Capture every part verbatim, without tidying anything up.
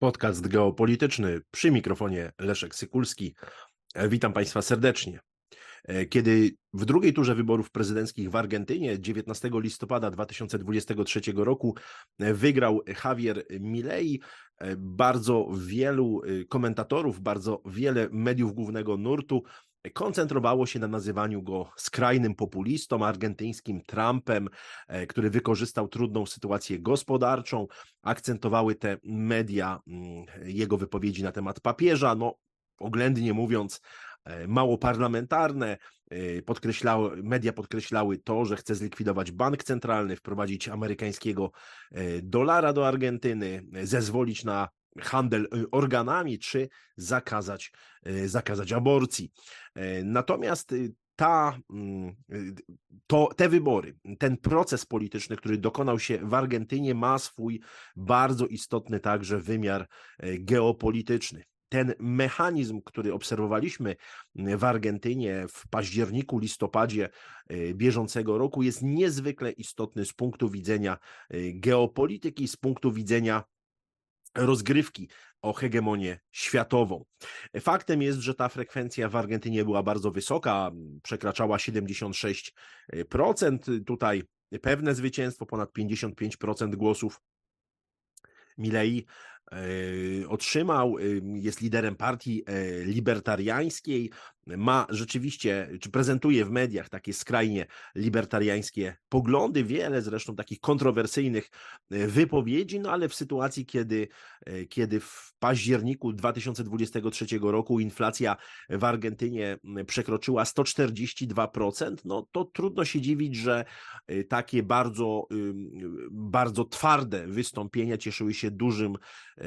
Podcast geopolityczny, przy mikrofonie Leszek Sykulski. Witam Państwa serdecznie. Kiedy w drugiej turze wyborów prezydenckich w Argentynie dziewiętnastego listopada dwa tysiące dwudziestego trzeciego roku wygrał Javier Milei, bardzo wielu komentatorów, bardzo wiele mediów głównego nurtu koncentrowało się na nazywaniu go skrajnym populistą, argentyńskim Trumpem, który wykorzystał trudną sytuację gospodarczą. Akcentowały te media jego wypowiedzi na temat papieża, no oględnie mówiąc, mało parlamentarne. Podkreślały, media podkreślały to, że chce zlikwidować bank centralny, wprowadzić amerykańskiego dolara do Argentyny, zezwolić na handel organami, czy zakazać, zakazać aborcji. Natomiast ta, to, te wybory, ten proces polityczny, który dokonał się w Argentynie, ma swój bardzo istotny także wymiar geopolityczny. Ten mechanizm, który obserwowaliśmy w Argentynie w październiku, listopadzie bieżącego roku, jest niezwykle istotny z punktu widzenia geopolityki, z punktu widzenia rozgrywki o hegemonię światową. Faktem jest, że ta frekwencja w Argentynie była bardzo wysoka, przekraczała siedemdziesiąt sześć procent. Tutaj pewne zwycięstwo, ponad pięćdziesiąt pięć procent głosów Milei otrzymał, jest liderem partii libertariańskiej, ma rzeczywiście, czy prezentuje w mediach takie skrajnie libertariańskie poglądy, wiele zresztą takich kontrowersyjnych wypowiedzi, no ale w sytuacji, kiedy, kiedy w październiku dwa tysiące dwudziestego trzeciego roku inflacja w Argentynie przekroczyła sto czterdzieści dwa procent, no to trudno się dziwić, że takie bardzo, bardzo twarde wystąpienia cieszyły się dużym,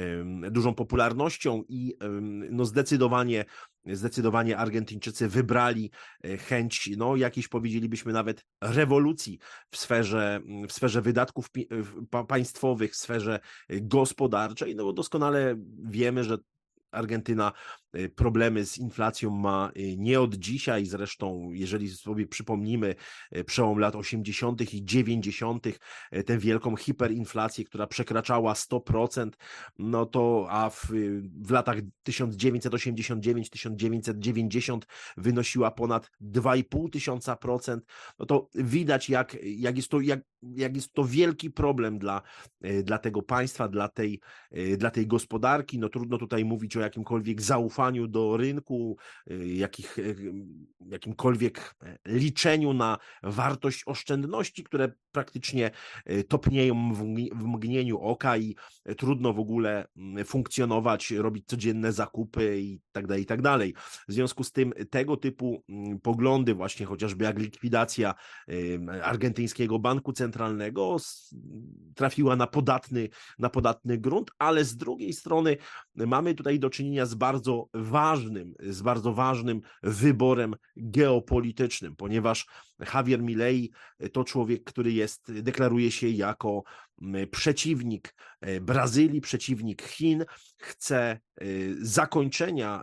dużą popularnością i no zdecydowanie Zdecydowanie Argentyńczycy wybrali chęć, no jakiejś powiedzielibyśmy nawet rewolucji w sferze, w sferze wydatków państwowych, w sferze gospodarczej, no bo doskonale wiemy, że Argentyna problemy z inflacją ma nie od dzisiaj, zresztą jeżeli sobie przypomnimy przełom lat osiemdziesiątych i dziewięćdziesiątych, tę wielką hiperinflację, która przekraczała sto procent, no to a w, w latach tysiąc dziewięćset osiemdziesiąt dziewięć do tysiąc dziewięćset dziewięćdziesiąt wynosiła ponad dwa i pół tysiąca procent, no to widać jak, jak, jest to, jak, jak jest to wielki problem dla, dla tego państwa, dla tej, dla tej gospodarki. No trudno tutaj mówić o jakimkolwiek zaufaniu do rynku, jakich, jakimkolwiek liczeniu na wartość oszczędności, które praktycznie topnieją w mgnieniu oka i trudno w ogóle funkcjonować, robić codzienne zakupy i tak dalej, i tak dalej. W związku z tym tego typu poglądy, właśnie chociażby jak likwidacja argentyńskiego banku centralnego, trafiła na podatny, na podatny grunt, ale z drugiej strony mamy tutaj do czynienia z bardzo ważnym, z bardzo ważnym wyborem geopolitycznym, ponieważ Javier Milei to człowiek, który jest, deklaruje się jako przeciwnik Brazylii, przeciwnik Chin, chce zakończenia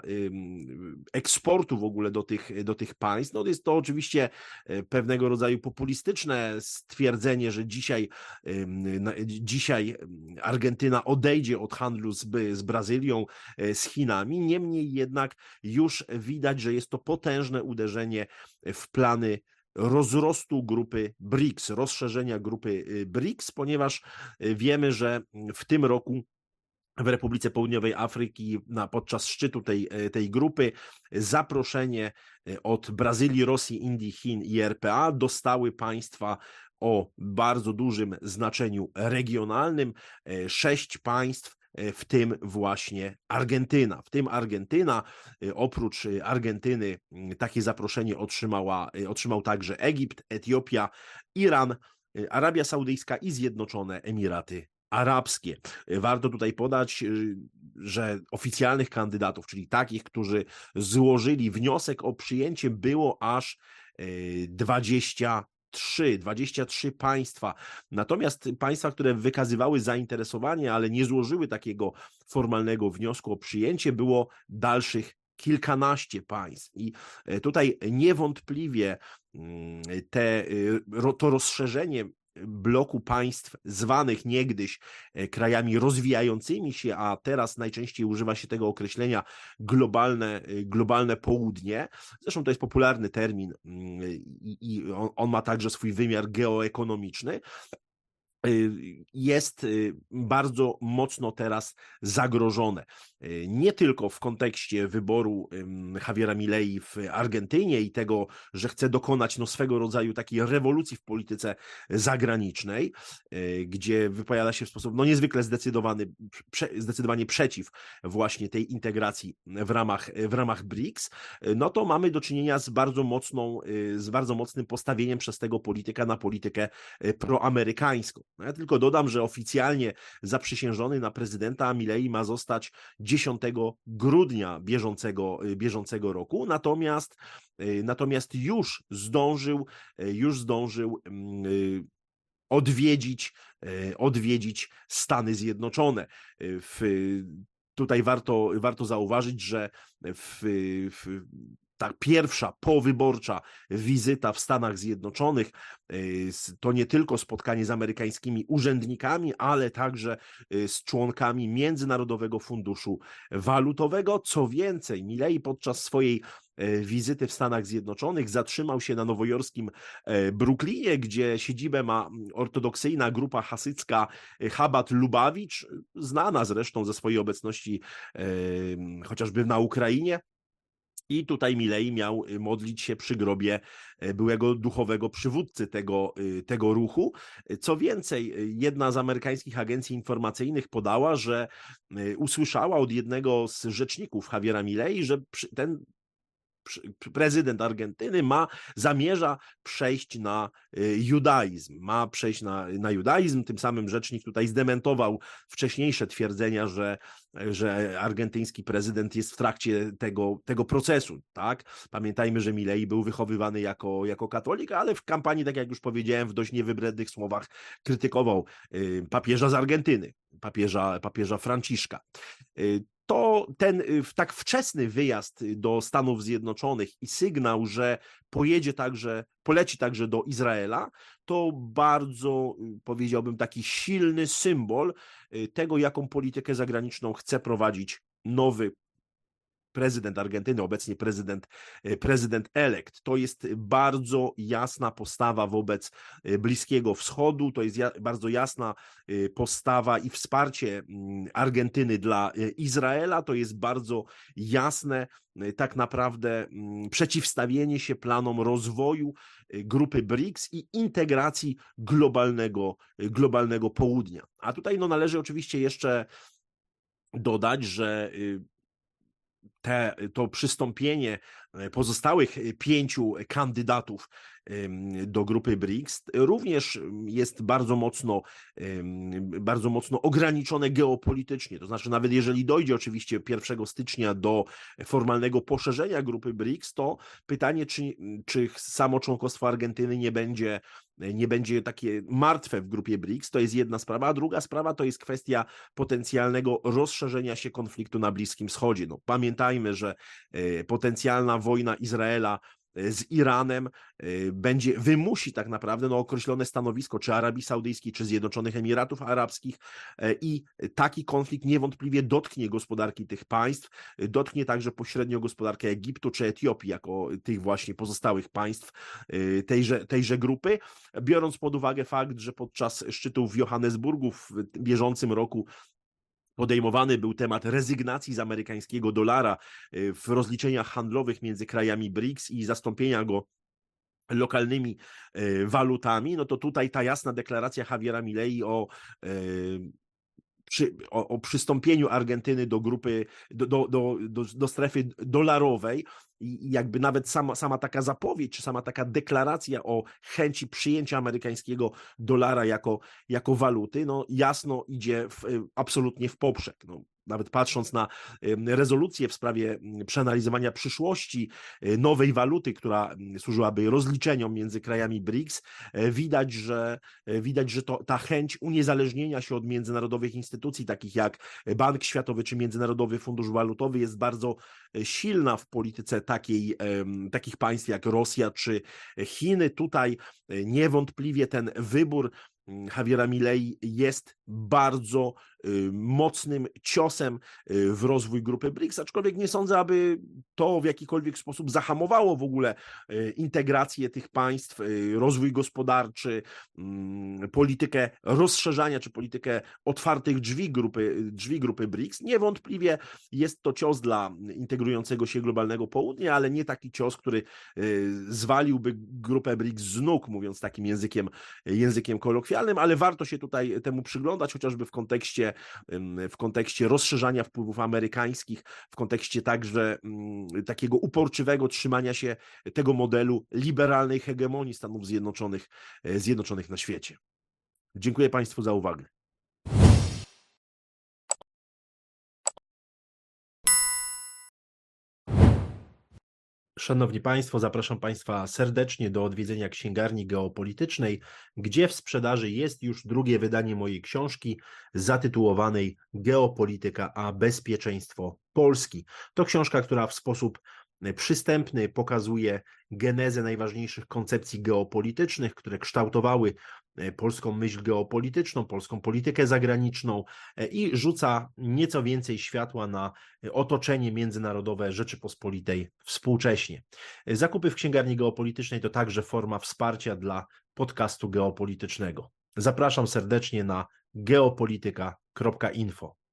eksportu w ogóle do tych, do tych państw. No jest to oczywiście pewnego rodzaju populistyczne stwierdzenie, że dzisiaj, dzisiaj Argentyna odejdzie od handlu z, z Brazylią, z Chinami. Niemniej jednak już widać, że jest to potężne uderzenie w plany rozrostu grupy briks, rozszerzenia grupy briks, ponieważ wiemy, że w tym roku w Republice Południowej Afryki na, podczas szczytu tej, tej grupy zaproszenie od Brazylii, Rosji, Indii, Chin i R P A dostały państwa o bardzo dużym znaczeniu regionalnym. Sześć państw, w tym właśnie Argentyna. W tym Argentyna, oprócz Argentyny takie zaproszenie otrzymała, otrzymał także Egipt, Etiopia, Iran, Arabia Saudyjska i Zjednoczone Emiraty Arabskie. Warto tutaj podać, że oficjalnych kandydatów, czyli takich, którzy złożyli wniosek o przyjęcie, było aż dwadzieścia trzy, dwadzieścia trzy państwa. Natomiast państwa, które wykazywały zainteresowanie, ale nie złożyły takiego formalnego wniosku o przyjęcie, było dalszych kilkanaście państw. I tutaj niewątpliwie te, to rozszerzenie bloku państw zwanych niegdyś krajami rozwijającymi się, a teraz najczęściej używa się tego określenia globalne, globalne południe. Zresztą to jest popularny termin i, i on, on ma także swój wymiar geoekonomiczny. Jest bardzo mocno teraz zagrożone. Nie tylko w kontekście wyboru Javiera Milei w Argentynie i tego, że chce dokonać no, swego rodzaju takiej rewolucji w polityce zagranicznej, gdzie wypowiada się w sposób no, niezwykle zdecydowany, prze, zdecydowanie przeciw właśnie tej integracji w ramach, w ramach briks, no to mamy do czynienia z bardzo mocną, z bardzo mocnym postawieniem przez tego polityka na politykę proamerykańską. Ja tylko dodam, że oficjalnie zaprzysiężony na prezydenta Milei ma zostać dziesiątego grudnia bieżącego, bieżącego roku, natomiast, natomiast już zdążył, już zdążył odwiedzić, odwiedzić Stany Zjednoczone. W, tutaj warto, warto zauważyć, że w, w ta pierwsza powyborcza wizyta w Stanach Zjednoczonych to nie tylko spotkanie z amerykańskimi urzędnikami, ale także z członkami Międzynarodowego Funduszu Walutowego. Co więcej, Milei podczas swojej wizyty w Stanach Zjednoczonych zatrzymał się na nowojorskim Brooklynie, gdzie siedzibę ma ortodoksyjna grupa hasycka Chabad Lubawicz, znana zresztą ze swojej obecności chociażby na Ukrainie. I tutaj Milei miał modlić się przy grobie byłego duchowego przywódcy tego, tego ruchu. Co więcej, jedna z amerykańskich agencji informacyjnych podała, że usłyszała od jednego z rzeczników Javiera Milei, że ten prezydent Argentyny ma, zamierza przejść na judaizm, ma przejść na, na judaizm, tym samym rzecznik tutaj zdementował wcześniejsze twierdzenia, że, że argentyński prezydent jest w trakcie tego, tego procesu, tak? Pamiętajmy, że Milei był wychowywany jako, jako katolik, ale w kampanii, tak jak już powiedziałem, w dość niewybrednych słowach krytykował papieża z Argentyny, papieża, papieża Franciszka. To ten tak wczesny wyjazd do Stanów Zjednoczonych i sygnał, że pojedzie także, poleci także do Izraela, to bardzo, powiedziałbym, taki silny symbol tego, jaką politykę zagraniczną chce prowadzić nowy prezydent Argentyny, obecnie prezydent, prezydent elekt. To jest bardzo jasna postawa wobec Bliskiego Wschodu, to jest bardzo jasna postawa i wsparcie Argentyny dla Izraela, to jest bardzo jasne tak naprawdę przeciwstawienie się planom rozwoju grupy briks i integracji globalnego, globalnego południa. A tutaj no, należy oczywiście jeszcze dodać, że Te, to przystąpienie pozostałych pięciu kandydatów do grupy briks również jest bardzo mocno, bardzo mocno ograniczone geopolitycznie. To znaczy, nawet jeżeli dojdzie oczywiście pierwszego stycznia do formalnego poszerzenia grupy briks, to pytanie, czy, czy samo członkostwo Argentyny nie będzie nie będzie takie martwe w grupie briks, to jest jedna sprawa, a druga sprawa to jest kwestia potencjalnego rozszerzenia się konfliktu na Bliskim Wschodzie. No, pamiętajmy, że potencjalna wojna Izraela z Iranem będzie, wymusi tak naprawdę no, określone stanowisko czy Arabii Saudyjskiej, czy Zjednoczonych Emiratów Arabskich i taki konflikt niewątpliwie dotknie gospodarki tych państw, dotknie także pośrednio gospodarkę Egiptu czy Etiopii jako tych właśnie pozostałych państw tejże, tejże grupy, biorąc pod uwagę fakt, że podczas szczytu w Johannesburgu w bieżącym roku podejmowany był temat rezygnacji z amerykańskiego dolara w rozliczeniach handlowych między krajami briks i zastąpienia go lokalnymi walutami, no to tutaj ta jasna deklaracja Javiera Milei o Przy, o, o przystąpieniu Argentyny do grupy, do, do, do, do, do strefy dolarowej i jakby nawet sama, sama taka zapowiedź, czy sama taka deklaracja o chęci przyjęcia amerykańskiego dolara jako, jako waluty, no jasno idzie w, absolutnie w poprzek. No, nawet patrząc na rezolucję w sprawie przeanalizowania przyszłości nowej waluty, która służyłaby rozliczeniom między krajami briks, widać, że, widać, że to, ta chęć uniezależnienia się od międzynarodowych instytucji, takich jak Bank Światowy czy Międzynarodowy Fundusz Walutowy, jest bardzo silna w polityce takiej, takich państw jak Rosja czy Chiny. Tutaj niewątpliwie ten wybór Javiera Milei jest bardzo mocnym ciosem w rozwój grupy BRICS, aczkolwiek nie sądzę, aby to w jakikolwiek sposób zahamowało w ogóle integrację tych państw, rozwój gospodarczy, politykę rozszerzania czy politykę otwartych drzwi grupy, drzwi grupy BRICS. Niewątpliwie jest to cios dla integrującego się globalnego południa, ale nie taki cios, który zwaliłby grupę BRICS z nóg, mówiąc takim językiem, językiem kolokwialnym, ale warto się tutaj temu przyglądać, chociażby w kontekście w kontekście rozszerzania wpływów amerykańskich, w kontekście także takiego uporczywego trzymania się tego modelu liberalnej hegemonii Stanów Zjednoczonych, Zjednoczonych na świecie. Dziękuję Państwu za uwagę. Szanowni Państwo, zapraszam Państwa serdecznie do odwiedzenia Księgarni Geopolitycznej, gdzie w sprzedaży jest już drugie wydanie mojej książki zatytułowanej Geopolityka a bezpieczeństwo Polski. To książka, która w sposób przystępny pokazuje genezę najważniejszych koncepcji geopolitycznych, które kształtowały polską myśl geopolityczną, polską politykę zagraniczną i rzuca nieco więcej światła na otoczenie międzynarodowe Rzeczypospolitej współcześnie. Zakupy w Księgarni Geopolitycznej to także forma wsparcia dla podcastu geopolitycznego. Zapraszam serdecznie na geopolityka kropka info.